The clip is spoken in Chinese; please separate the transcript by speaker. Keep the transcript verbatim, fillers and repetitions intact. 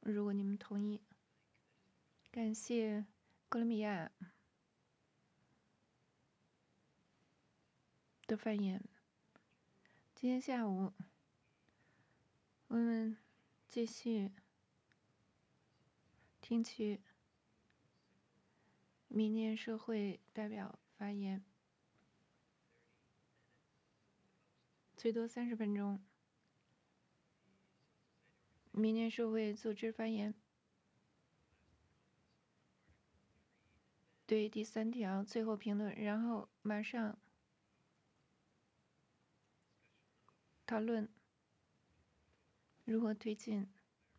Speaker 1: 如果你们同意。感谢哥伦比亚的发言。今天下午我们继续听取民间社会代表发言，最多三十分钟。民间社会组织发言。对第三条最后评论，然后马上讨论如何推进